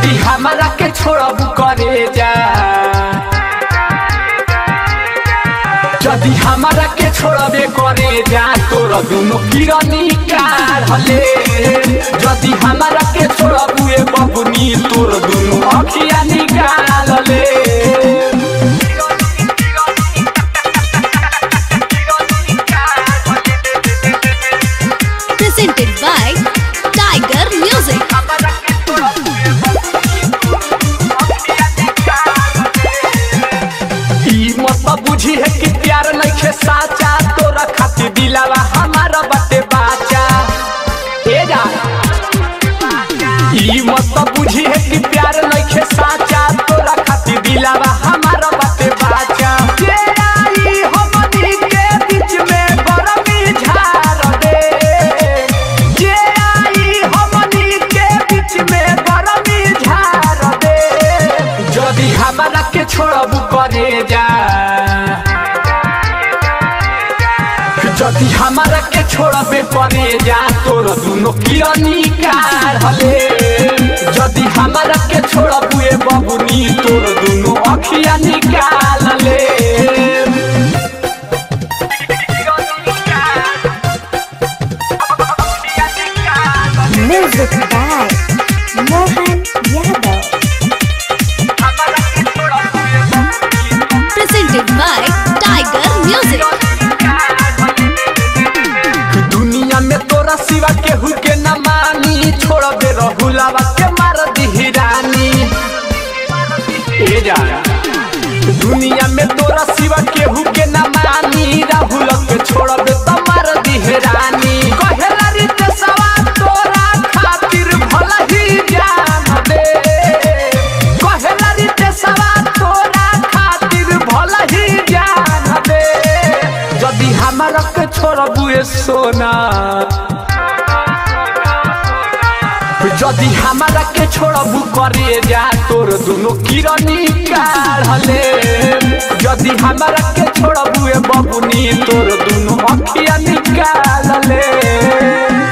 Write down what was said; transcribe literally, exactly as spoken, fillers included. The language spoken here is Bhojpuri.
जदी हमारा के छोड़ब करे जा जदी हमारा के छोड़बे करे जा तोरा दुनो किरनी काढ़ले जदी हमारा के छोड़बुए बबुनी तोर दुनो अखिया निकालले Presented by Tiger Music. ई मत बुझी है कि प्यार नइखे साचा तोरा खातिर दिलावा हमारा बाटे बाचा ए जा ई मत बुझी है कि प्यार नइखे साचा तोरा खातिर दिलावा हमारा बाटे बाचा जे आई हमनी के बीच में बरमी झाड़ दे जे आई हमनी के बीच में बरमी झाड़ दे जदी हमारा के छोड़ब करे जा जदी हमारा के छोड़बे करे जा तोर दुनो किरनी काढ़ले जदी हमारा के छोड़बुए बबुनी तोर दुनो अखिया निकालले Music by Mohan Yadav. Presented by Tiger Music. दुनिया में तोरा सिवा केहू के न मानी छोड़बे रहुलावा के मार दी रानी ए जा दुनिया में तोरा सिवा केहू के न मानी राहुल के छोड़बे त मार दी रानी कहेला रीत सवा तोरा खातिर भला ही जान दे कहेला रीत सवा तोरा खातिर भला ही जान दे जदी हमारा के छोड़बुए सोना जदी हमारा के छोड़बू करे जा तोर दुनो किरनी काढ़ले जदी हमारा के छोड़बुए बबुनी तोर दुनो अखिया निकालले।